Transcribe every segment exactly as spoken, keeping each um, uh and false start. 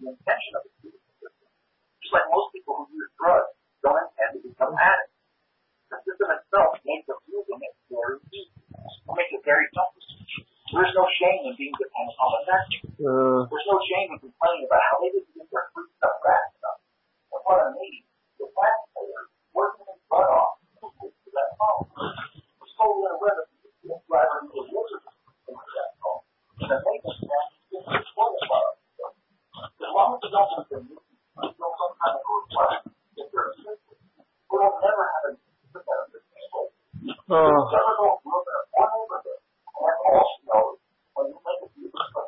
the intention of it. Just like most people who use drugs don't intend to become addicts. The system itself makes abusing it very easy. It makes it very simple. There's no shame in being dependent on the fact. Uh, There's no shame in complaining about how they didn't get their free stuff back. That's what I mean. The taxpayer working his butt off to that phone. We're slowly going to win the driver who was losing that phone. And then they just have to get their toilet water. As long as they don't have their use, there's no some kind of a requirement if they're assisted. We'll never have a put that on the table. Uh, never go look at one over there. And that's all she knows. When you make a view, because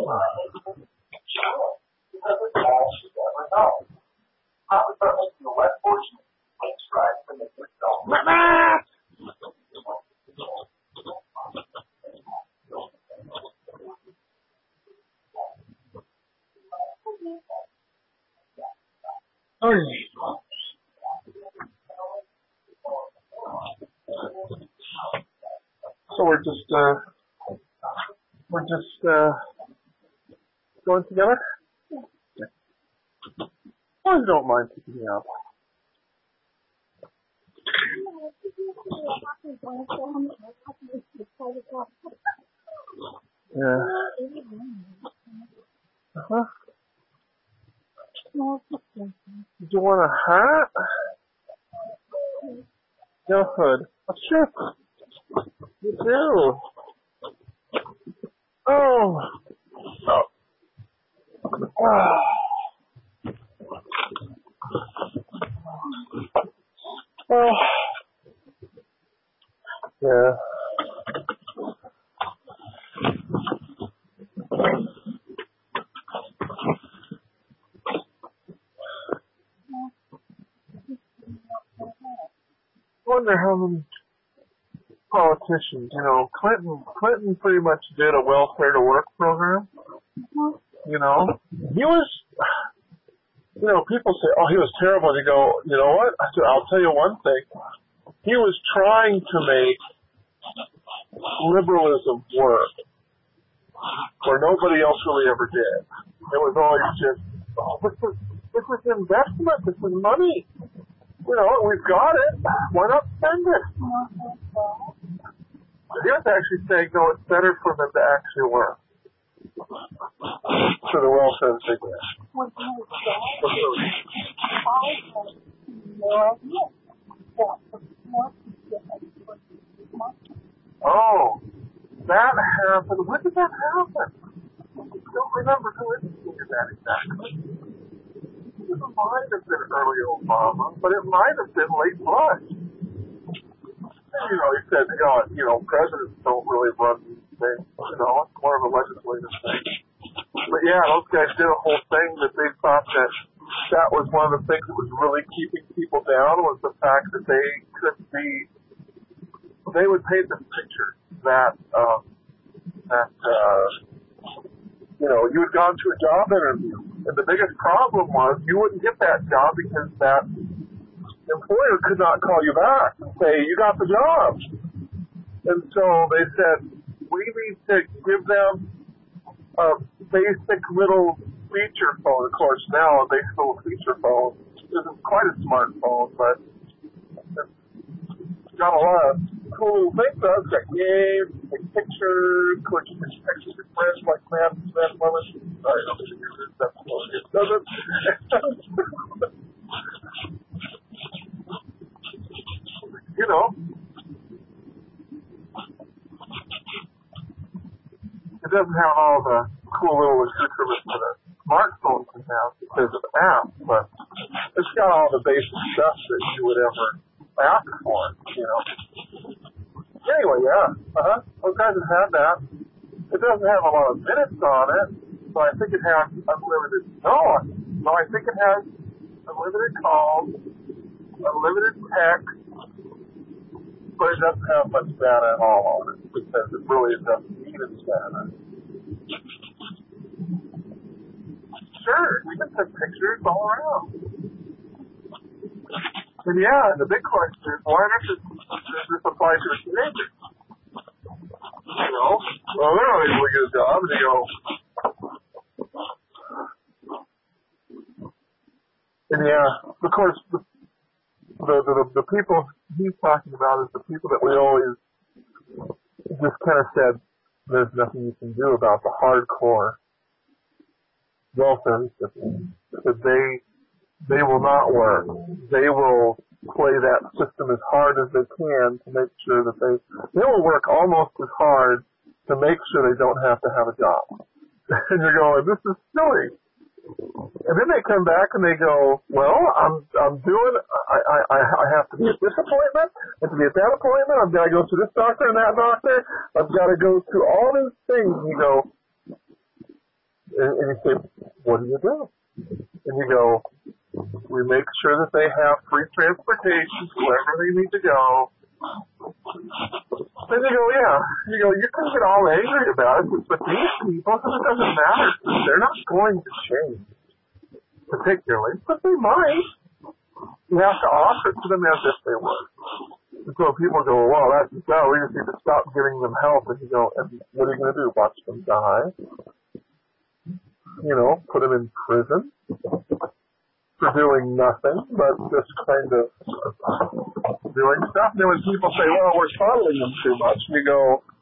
it's all she ever knows. How to start making the less fortunate take strides to make yourself. Oh, so we're just, uh, we're just, uh, going together? I don't mind picking me up. Yeah. Uh-huh. Do you want a hat? No hood. A shirt. You do. Oh. Oh. Ah. Oh. Yeah. I wonder how many politicians, you know, Clinton, Clinton pretty much did a welfare to work program. You know, he was, you know, people say, oh, he was terrible. And you go, you know what? I'll tell you one thing. He was trying to make liberalism work where nobody else really ever did. It was always just, oh, this is, this is investment. This is money. You know, we've got it. Why not spend it? He was actually saying, no, it's better for them to actually work. For the welfare that they get. Oh, that happened. When did that happen? I don't remember who instigated that exactly. It might have been early Obama, but it might have been late Bush. You know, he said, you know, you know, presidents don't really run these things. You know, it's more of a legislative thing. But yeah, those guys did a whole thing that they thought that that was one of the things that was really keeping people down was the fact that they could be, they would paint this picture that, um, that, uh, you know, you had gone to a job interview, and the biggest problem was you wouldn't get that job because that employer could not call you back and say, you got the job. And so they said, we need to give them a basic little feature phone. Of course, now a basic little feature phone isn't quite a smartphone, but it's got a lot of cool things. It's got games, take pictures, of course, you can take pictures with friends like Matt and Matt Lemon. Sorry, I don't think you're that's what it doesn't. You know, it doesn't have all the cool little accoutrements that a smartphone can have because of apps, but it's got all the basic stuff that you would ever ask for, you know. Anyway, yeah, uh-huh, those guys have had that. It doesn't have a lot of minutes on it, so I think it has unlimited, no, no, I think it has unlimited calls, unlimited text, but it doesn't have much data at all on it because it really doesn't need its data. Sure, you can take pictures all around. And yeah, the big question is, why not just, does this apply to a teenager? You know, well, they're not able to get a job, and they go, And yeah, of course, the, the, the, the people he's talking about is the people that we always just kind of said there's nothing you can do about, the hardcore welfare recipients. Because they, they will not work. They will play that system as hard as they can to make sure that they, they will work almost as hard to make sure they don't have to have a job. And you're going, this is silly. And then they come back and they go, well, I'm I'm doing, I, I, I have to be at this appointment, I have to be at that appointment, I've got to go to this doctor and that doctor, I've got to go to all these things. And you go, and, and you say, what do you do? And you go, we make sure that they have free transportation to wherever they need to go. Then you go, yeah, you go, you can get all angry about it, but these people, it doesn't matter. They're not going to change, particularly, but they might. You have to offer it to them as if they were. And so people go, well, that's, no, we just need to stop giving them help. And you go, and what are you going to do, watch them die? You know, put them in prison for doing nothing, but just kind of doing stuff. And then when people say, well, we're coddling them too much, and you go,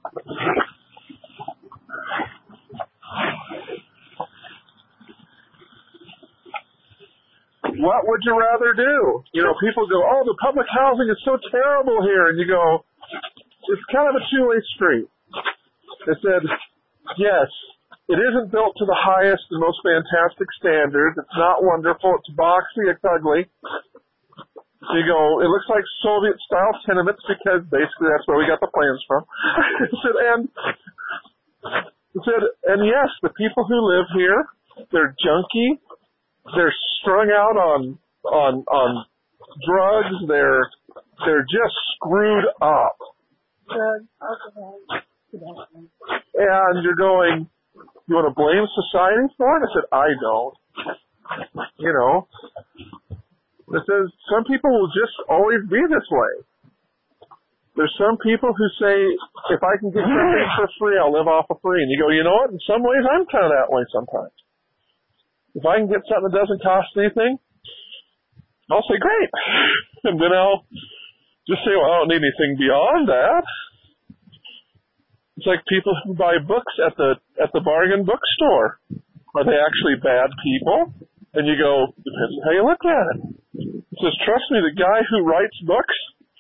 what would you rather do? You know, people go, oh, the public housing is so terrible here. And you go, it's kind of a two-way street. They said, yes, it isn't built to the highest and most fantastic standards. It's not wonderful. It's boxy. It's ugly. So you go, it looks like Soviet-style tenements because basically that's where we got the plans from. It said, and it said, and yes, the people who live here, they're junky. They're strung out on on on drugs. They're they're just screwed up. And you're going, you want to blame society for it? I said, I don't. You know, it says some people will just always be this way. There's some people who say, if I can get something for free, I'll live off of free. And you go, you know what? In some ways, I'm kind of that way sometimes. If I can get something that doesn't cost anything, I'll say, great. And then I'll just say, well, I don't need anything beyond that. It's like people who buy books at the at the bargain bookstore. Are they actually bad people? And you go, depends on how you look at it. It says, trust me, the guy who writes books,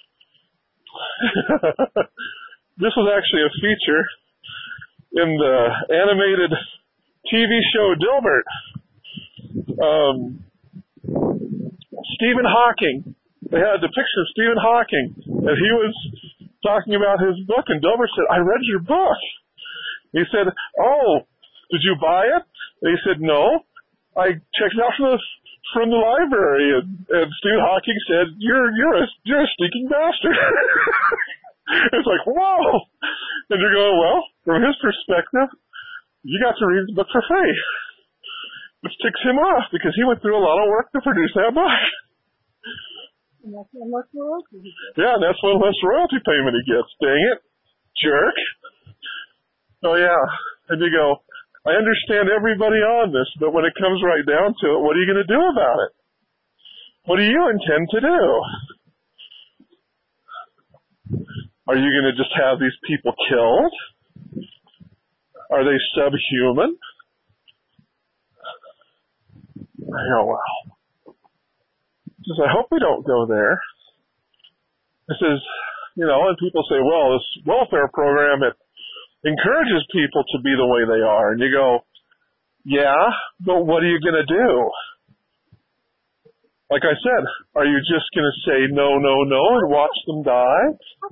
this was actually a feature in the animated T V show Dilbert. Um, Stephen Hawking. They had a depiction of Stephen Hawking, and he was talking about his book, and Dilbert said, I read your book. He said, oh, did you buy it? And he said, no. I checked it out from the, from the library, and, and Stephen Hawking said, you're, you're, a, you're a stinking bastard. It's like, whoa. And you're going, well, from his perspective, you got to read the book for free. Which ticks him off, because he went through a lot of work to produce that book. And that's one less royalty. Yeah, and that's one less royalty payment he gets. Dang it. Jerk. Oh, yeah. And you go, I understand everybody on this, but when it comes right down to it, what are you going to do about it? What do you intend to do? Are you going to just have these people killed? Are they subhuman? I go, wow. Says, I hope we don't go there. It says, you know, and people say, well, this welfare program, it encourages people to be the way they are. And you go, yeah, but what are you going to do? Like I said, are you just going to say no, no, no and watch them die?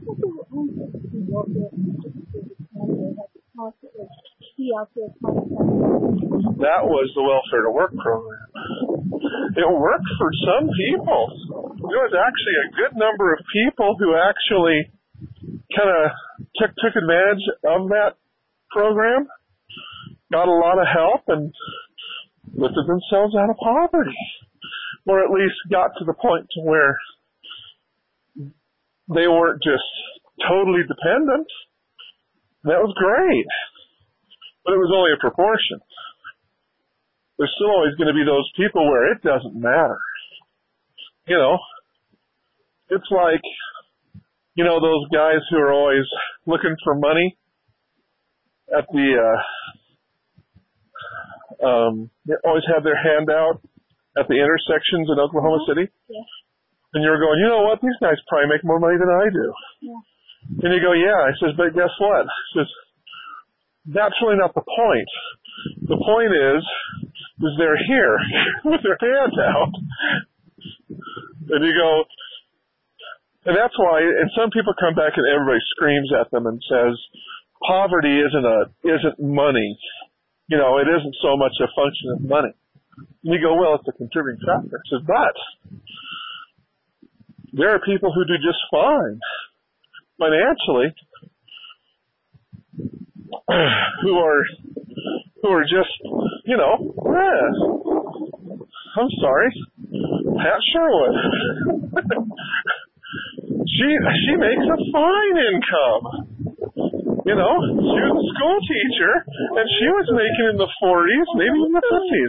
That was the Welfare to Work program. It worked for some people. There was actually a good number of people who actually kind of took took advantage of that program, got a lot of help, and lifted themselves out of poverty, or at least got to the point to where they weren't just totally dependent. That was great, but it was only a proportion. There's still always going to be those people where it doesn't matter. you know, it's like, you know, those guys who are always looking for money at the, uh, um, they always have their hand out at the intersections in Oklahoma Uh-huh. City. Yeah. And you're going, you know what, these guys probably make more money than I do. Yeah. And you go, yeah. I says, but guess what? I says, that's really not the point. The point is, is they're here with their hands out. And you go, and that's why, and some people come back and everybody screams at them and says, poverty isn't a, isn't money. You know, it isn't so much a function of money. And you go, well, it's a contributing factor. I says, but there are people who do just fine financially, who are, who are just, you know, eh, I'm sorry, Pat Sherwood. she, she makes a fine income. You know, she was a school teacher, and she was making in the forties, maybe in the fifties.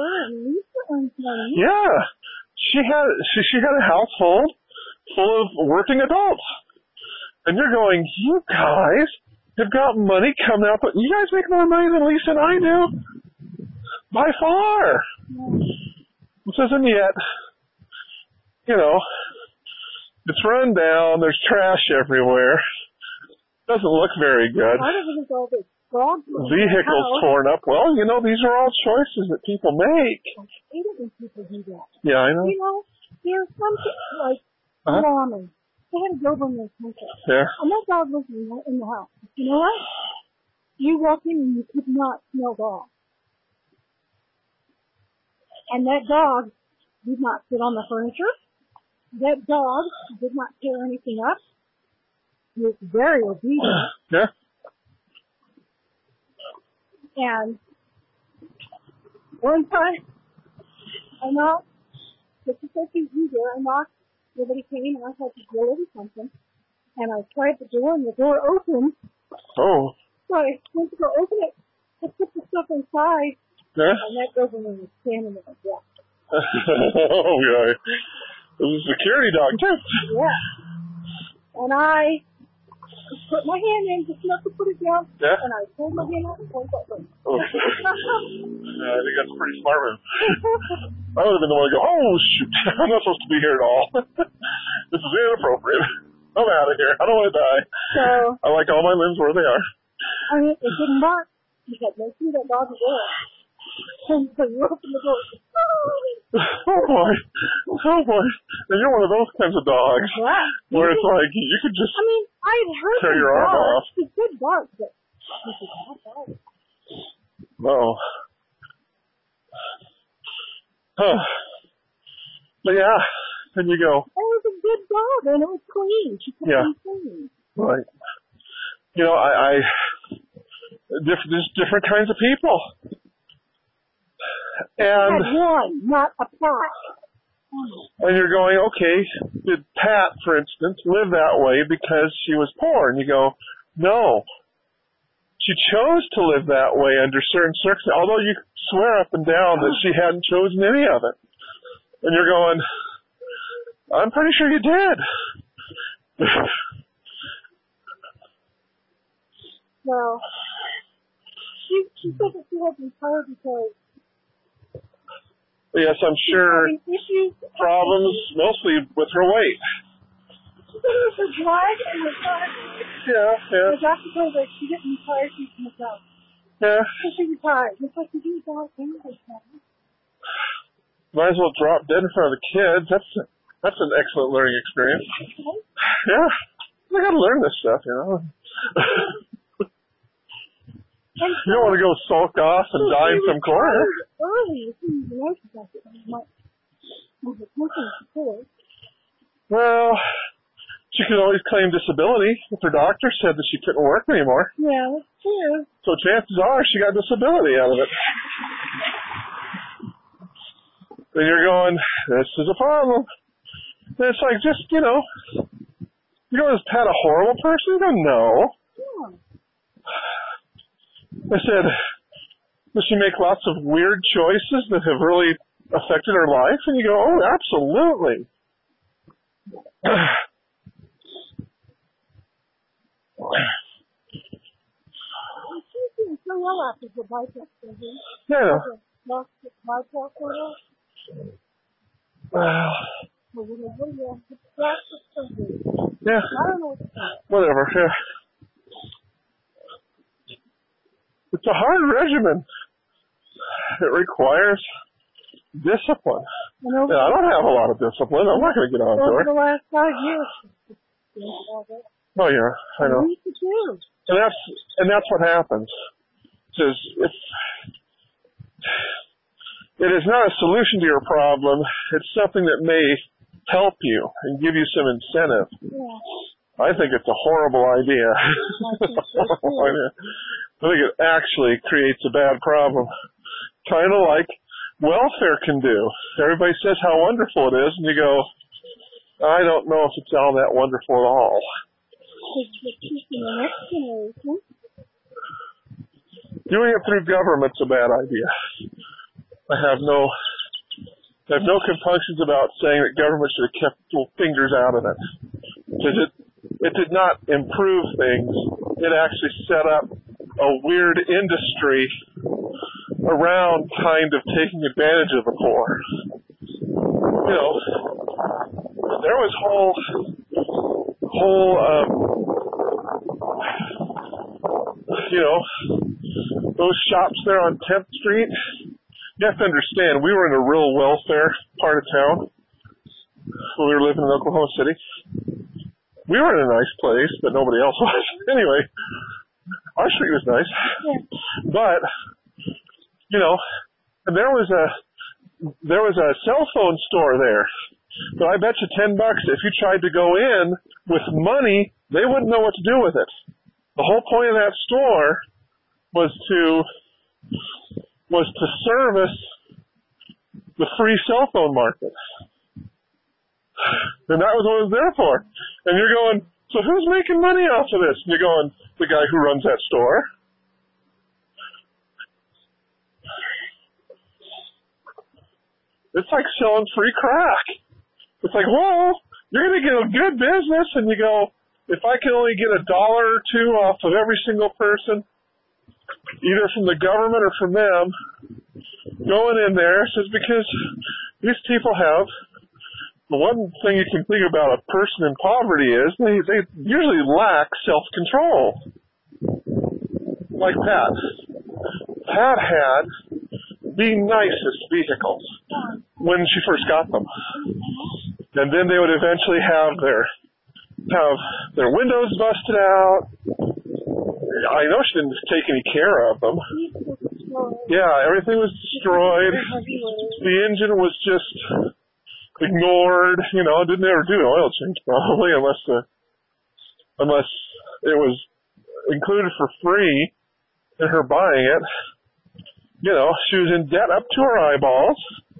Yeah, she had she, she had a household full of working adults, and you're going, you guys have got money coming out, but you guys make more money than Lisa and I do, by far. It says, and yet, you know, it's run down. There's trash everywhere. Doesn't look very good. Part of it is all this dog food. Vehicles How? torn up. Well, you know, these are all choices that people make. I hate it when people do that. Yeah, I know. You know, there's some people, like Uh-huh. ramen. They had a Doberman pincher. Yeah. And that dog was in the, in the house. You know what? You walk in and you could not smell dog. And that dog did not sit on the furniture. That dog did not tear anything up. He was very obedient. Yeah. And one time, I knocked, just as I could do there, I knocked, nobody came, and I had to deliver something. And I tried the door, and the door opened. Oh. So I went to go open it, I put the stuff inside, Yeah. and that Doberman was standing there. Yeah. Oh, yeah. It was a security dog, too. Yeah. And I put my hand in, just enough to put it down, Yeah. and I pulled my hand out and pulled it over. Oh. Yeah, I think that's a pretty smart move. I would have been the one to go, oh, shoot, I'm not supposed to be here at all. This is inappropriate. I'm out of here. I don't want to die. So, I like all my limbs where they are. I mean, it didn't bark. He kept making that dog door. And so you open the door. Oh, boy. Oh, boy. And you're one of those kinds of dogs. Yeah. Where it's like, you could just I mean, I had heard tear him your arm bark. off. He could bark, but he could not bark. No. Huh. But yeah, then you go, It was a good dog, and it was clean. She kept Yeah. him clean. right. You know, I, I diff, there's different kinds of people. I And, had one, not a pack. and you're going, okay, did Pat, for instance, live that way because she was poor? And you go, no. She chose to live that way under certain circumstances, although you swear up and down that she hadn't chosen any of it. And you're going, I'm pretty sure you did. Well, she she said that she had retired because Yes, I'm she sure was having issues. problems mostly with her weight. She said it was her drive and her time. Yeah, yeah, The doctor told her she didn't retire, she can go. yeah. So she retired. Just like you do dog anyway. Might as well drop dead in front of the kids. That's that's an excellent learning experience. Yeah, I got to learn this stuff, you know. And You don't want to go sulk off and so die in she some corner. retired early, as soon as the nurse got it. I was like, I was looking before. Well, she could always claim disability if her doctor said that she couldn't work anymore. Yeah, that's true. So chances are she got disability out of it. Then you're going, this is a problem. And it's like, just, you know, you know, is Pat a horrible person? You don't know. Yeah. I said, does she make lots of weird choices that have really affected her life? And you go, oh, absolutely. She's doing so well after the bypass surgery. Yeah. Lost the bypass surgery. Well, Well, we have video. It's plastic surgery. yeah. I don't know what to say. Whatever. Yeah. It's a hard regimen. It requires discipline. And over, Yeah, I don't have a lot of discipline. I'm not going to get on to over it. the last five years, she's doing all that. Oh yeah, I know. We used to do. And that's and that's what happens. Is it's it is not a solution to your problem. It's something that may help you and give you some incentive. Yeah. I think it's a horrible idea. I think so too. I think it actually creates a bad problem. Kind of like welfare can do. Everybody says how wonderful it is, and you go, I don't know if it's all that wonderful at all. Because you're teaching the next generation. Doing it through government's a bad idea. I have no, I have no compunctions about saying that government should have kept little fingers out of it. Because it, it did not improve things. It actually set up a weird industry around kind of taking advantage of the poor. You know, there was whole, whole, um, you know, those shops there on tenth Street. You have to understand, we were in a real welfare part of town when we were living in Oklahoma City. We were in a nice place, but nobody else was. Anyway, our street was nice. Yeah. But, you know, and there was a, there was a cell phone store there. But I bet you ten bucks if you tried to go in with money, they wouldn't know what to do with it. The whole point of that store was to, was to service the free cell phone market. And that was what it was there for. And you're going, so who's making money off of this? And you're going, the guy who runs that store. It's like selling free crack. It's like, well, you're going to get a good business, and you go, if I can only get a dollar or two off of every single person, either from the government or from them, going in there, it's just because these people have, the one thing you can think about a person in poverty is they, they usually lack self-control. Like Pat. Pat had the nicest vehicles when she first got them. And then they would eventually have their have their windows busted out. I know she didn't take any care of them. Yeah, everything was destroyed. The engine was just ignored. You know, didn't ever do an oil change probably unless the unless it was included for free in her buying it. You know, she was in debt up to her eyeballs.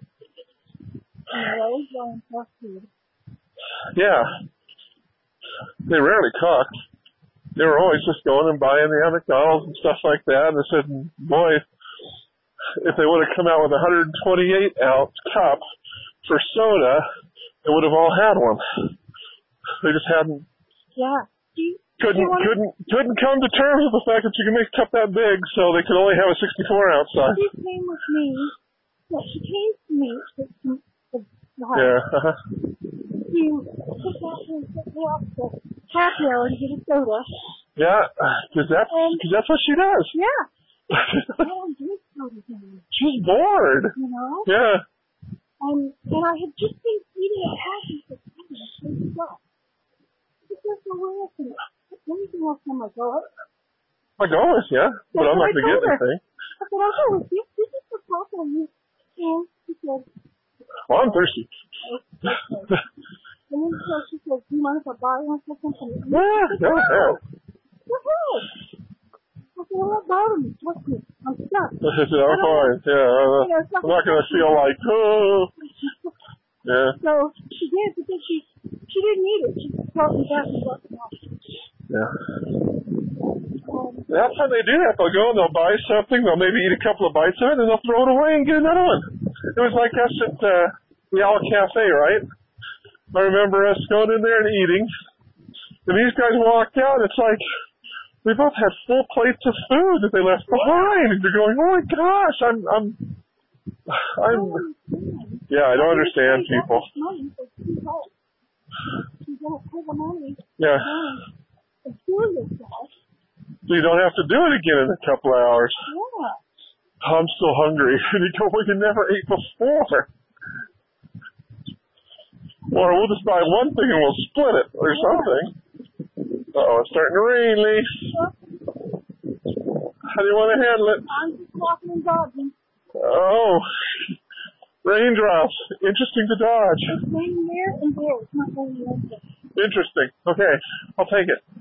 Yeah. They rarely cooked. They were always just going and buying the McDonald's and stuff like that. And they said, boy, if they would have come out with a one hundred twenty-eight ounce cup for soda, they would have all had one. They just hadn't. Yeah. Couldn't couldn't couldn't come to terms with the fact that you can make a cup that big, so they could only have a sixty-four ounce size. She came with me. Well, she came to me. To, to, to the house. Yeah. Uh-huh. She took out and took me off the happy hour to get a soda. Yeah, because that's, cause that's what she does. Yeah. I don't drink soda anymore. She's bored. You know? Yeah. And, and I had just been eating a happy for ten minutes. It's just a way of it. Anything else on my go? I go with you, but I'm not going to get anything. I said, I'll go with you. This is the problem. And she said, well, I'm thirsty. okay. And then so she said, do you mind if I buy one for something? Yeah, go ahead. Go ahead. I said, well, what bother me? Trust me. I'm stuck. I said, I'm fine. Yeah, I'm, I'm not going to feel like, oh. Yeah. So she did, because she, she didn't need it. She brought me back and brought me off. Yeah. That's how they do that. They'll go and they'll buy something. They'll maybe eat a couple of bites of it, and they'll throw it away and get another one. It was like us at uh, the Owl Cafe, right? I remember us going in there and eating, and these guys walked out. It's like we both had full plates of food that they left behind, and you're going, "Oh my gosh, I'm, I'm, I'm." Yeah, I don't understand people. Yeah. So you don't have to do it again in a couple of hours. Yeah. I'm still hungry. And you go, well, you never ate before. Or we'll just buy one thing and we'll split it or something. Uh-oh, it's starting to rain, Lee. How do you want to handle it? I'm just walking and dodging. Oh, raindrops. Interesting to dodge. It's raining there and there. It's not raining there. Interesting. Okay, I'll take it.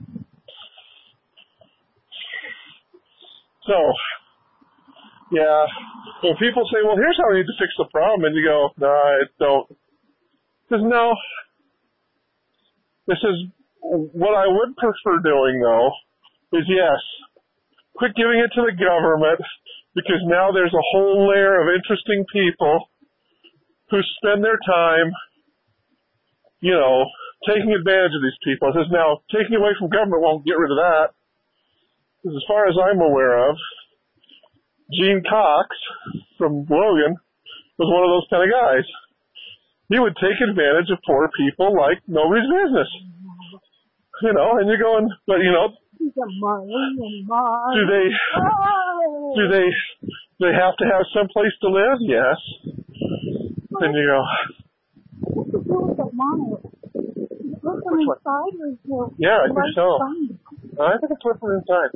So, yeah, when people say, well, here's how we need to fix the problem, and you go, no, I don't. Because no, this is what I would prefer doing, though, is yes, quit giving it to the government, because now there's a whole layer of interesting people who spend their time, you know, taking advantage of these people. It says now, taking away from government won't get rid of that. Because as far as I'm aware of, Gene Cox from Logan was one of those kind of guys. He would take advantage of poor people like nobody's business. You know, and you're going, but you know, do they, do they, do they have to have some place to live? Yes. And you go, what's the deal with that monolith? Flip them inside or is there yeah, I think so. Sign? I think it's flipping inside.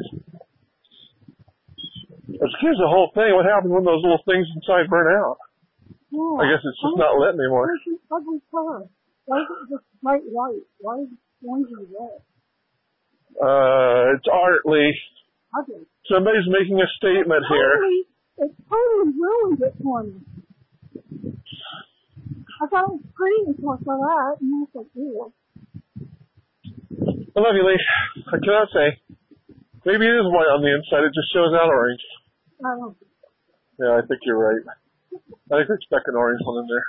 Here's the whole thing. What happens when those little things inside burn out? Yeah. I guess it's just not lit anymore. Where's this ugly color? Why is it just bright white? Why is it orangey red? Uh, it's art, Lee. Ugly. Somebody's making a statement It here. totally, it totally ruined it for me. I thought it was pretty until I saw that, and then I was like, ew. I love you, Lee. I cannot say. Maybe it is white on the inside. It just shows out orange. I don't know. Yeah, I think you're right. I think they stuck an orange one in there.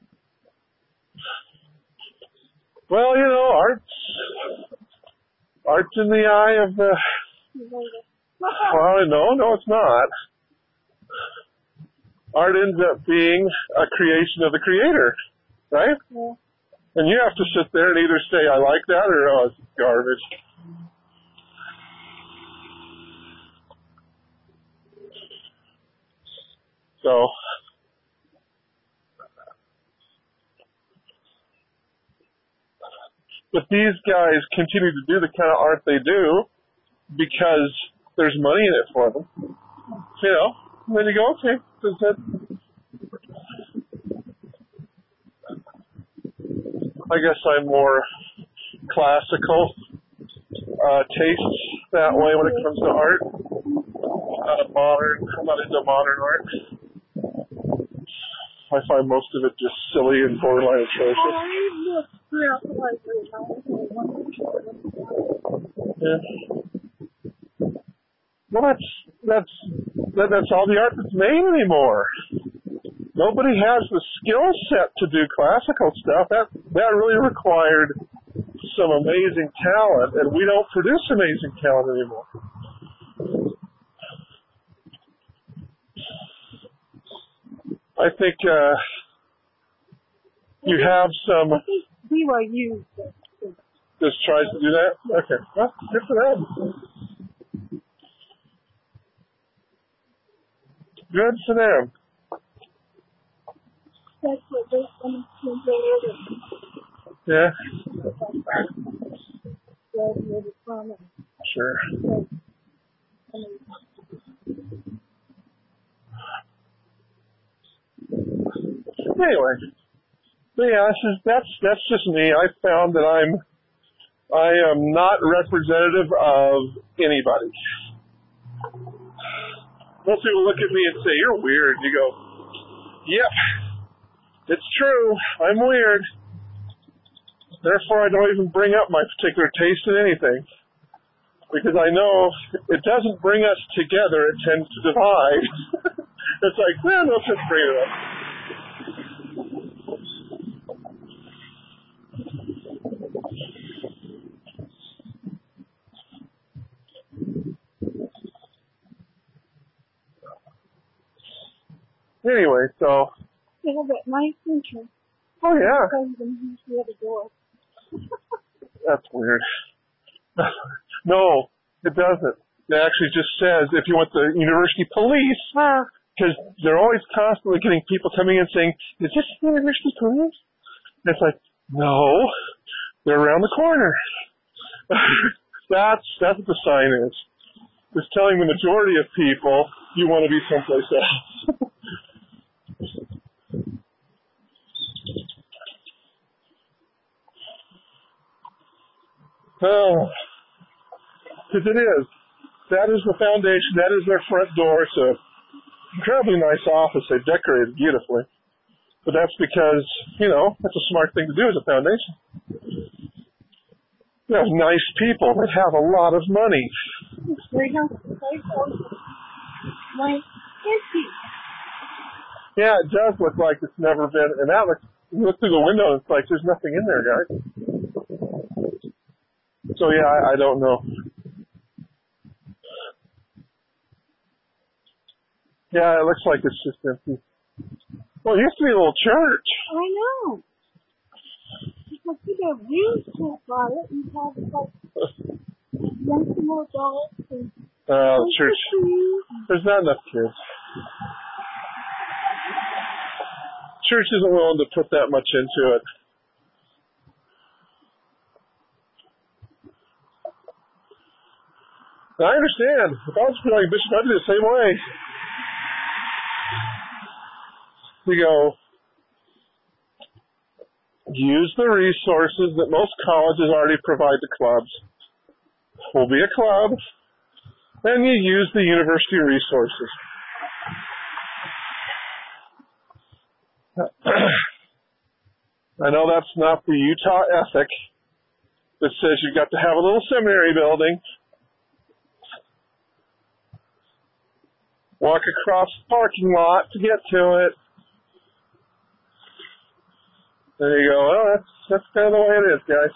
Well, you know, art's, art's in the eye of the... Well, no, no, it's not. Art ends up being a creation of the creator, right? Yeah. And you have to sit there and either say, I like that, or, oh, it's garbage. So, but these guys continue to do the kind of art they do because there's money in it for them. You know, and then you go, okay, does that... I guess I'm more classical uh, tastes that way when it comes to art. Not a modern, I'm not into modern art. I find most of it just silly and borderline atrocious. Yeah. Well, that's that's that, that's all the art that's made anymore. Nobody has the skill set to do classical stuff. That that really required some amazing talent, and we don't produce amazing talent anymore. I think uh, you have some. I think B Y U just tries to do that. Okay, well, good for them. Good for them. That's what they demonstrated. Yeah. Graduated from it. Sure. Anyway, so yeah, this is, that's that's just me. I found that I'm I am not representative of anybody. Most people look at me and say, "You're weird." You go, "Yep, it's true. I'm weird. Therefore, I don't even bring up my particular taste in anything, because I know it doesn't bring us together. It tends to divide." It's like, well, let's just bring it up. Anyway, so. They have that nice entrance. Oh, yeah. Because them use the other door. That's weird. No, it doesn't. It actually just says if you want the university police, because they're always constantly getting people coming in saying, is this university police? And it's like, no, they're around the corner. that's that's what the sign is. It's telling the majority of people you want to be someplace else. Oh, because it is. That is the foundation. That is their front door. It's an incredibly nice office. They decorated beautifully. But that's because, you know, that's a smart thing to do as a foundation. You have nice people that have a lot of money. It's very nice. Very close. Nice. Empty. Yeah, it does look like it's never been. And that looks, you look through the window and it's like there's nothing in there, guys. So, yeah, I, I don't know. Yeah, it looks like it's just empty. Well, it used to be a little church. I know. Because you have wheels built by it. You have like young more adults and uh, church. There's not enough kids. Church isn't willing to put that much into it. And I understand. If I was feeling Bishop, I'd be the same way. We go, use the resources that most colleges already provide to clubs. We'll be a club, and you use the university resources. I know that's not the Utah ethic that says you've got to have a little seminary building, walk across the parking lot to get to it. There you go. Well, that's that's kind of the way it is, guys.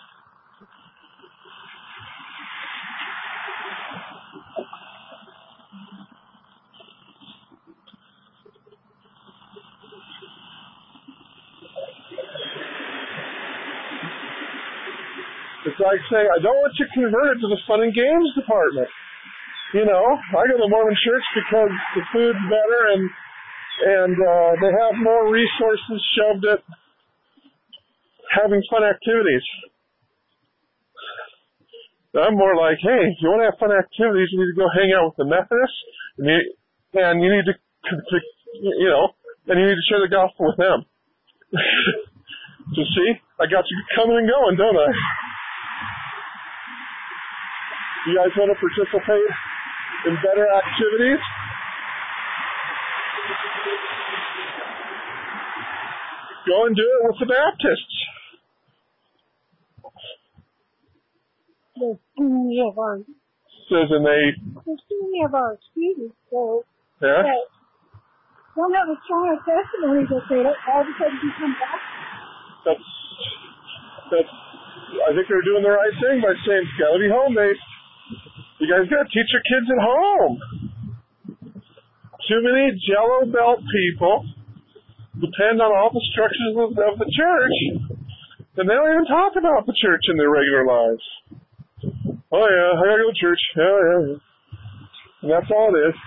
It's like saying, I don't want you converted to the fun and games department. You know, I go to the Mormon church because the food's better and and uh, they have more resources shoved at having fun activities. I'm more like, hey, if you want to have fun activities, you need to go hang out with the Methodists, and you, and you need to, to, you know, and you need to share the gospel with them. So see, I got you coming and going, don't I? You guys want to participate in better activities? Go and do it with the Baptists. There's too many of our Says and they there's too many of our students so yeah. that don't have a strong testimony that they all of a sudden become back. That's that's I think they're doing the right thing by saying it's gotta be home based. You guys gotta teach your kids at home. Too many Jello belt people depend on all the structures of, of the church, and they don't even talk about the church in their regular lives. Oh yeah, I gotta go to church. Yeah, yeah, yeah. And that's all it is.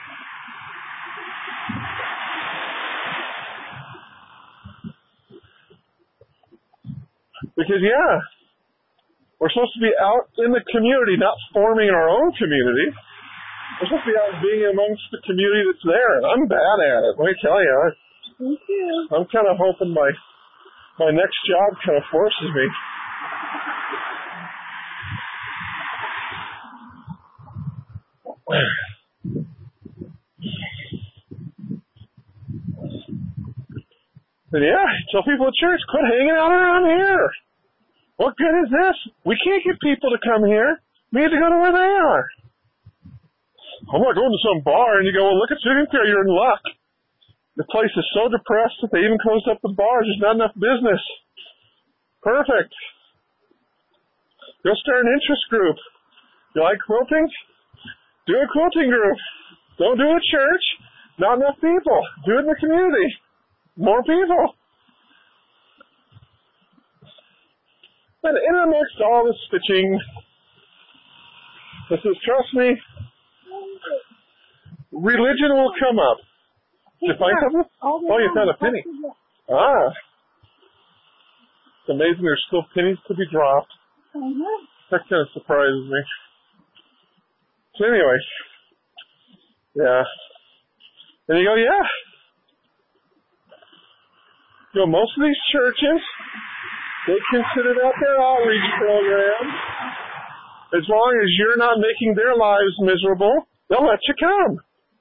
Because yeah, we're supposed to be out in the community, not forming our own community. We're supposed to be out being amongst the community that's there, and I'm bad at it. Let me tell you. Me too. I'm kind of hoping my my next job kind of forces me. And yeah, tell people at church, quit hanging out around here. What good is this? We can't get people to come here. We need to go to where they are. I'm not going to some bar, and you go, well, look at sitting there, you're in luck. The place is so depressed that they even closed up the bars. There's not enough business. Perfect. Go start an interest group. You like quilting? Do a quilting group. Don't do a church. Not enough people. Do it in the community. More people. And in amongst all the stitching, this is, trust me, religion will come up. Did you find something? Oh, you found a penny. Ah. It's amazing there's still pennies to be dropped. That kind of surprises me. So anyway, yeah. And you go, yeah. You know, most of these churches, they consider that their outreach program. As long as you're not making their lives miserable, they'll let you come.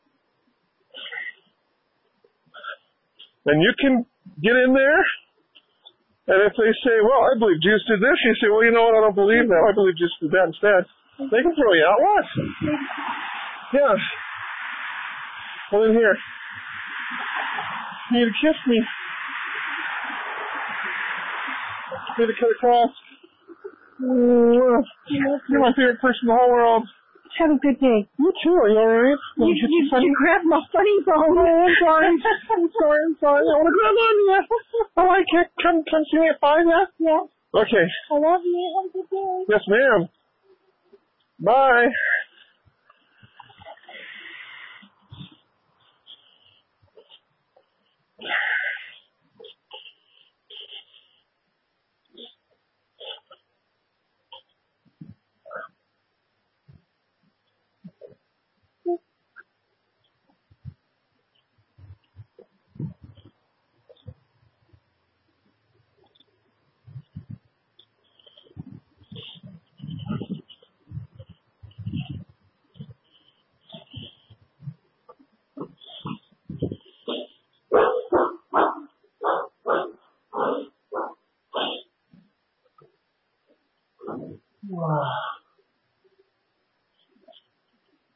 And you can get in there, and if they say, well, I believe Jesus did this, you say, well, you know what, I don't believe that. I believe Jesus did that instead. They can throw you out. What? Yeah. Well, in here. You need to kiss me. You need to cut across. You're my favorite person in the whole world. Have a good day. You too. Are you all right? You, you, you, you grabbed my funny bone. Oh, I'm sorry. I'm sorry. I'm sorry. I want to grab on you. I like it. Come, come see me at five, yeah? Yeah. Okay. I love you. Have a good day. Yes, ma'am. Bye.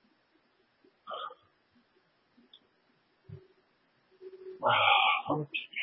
Wow. Okay.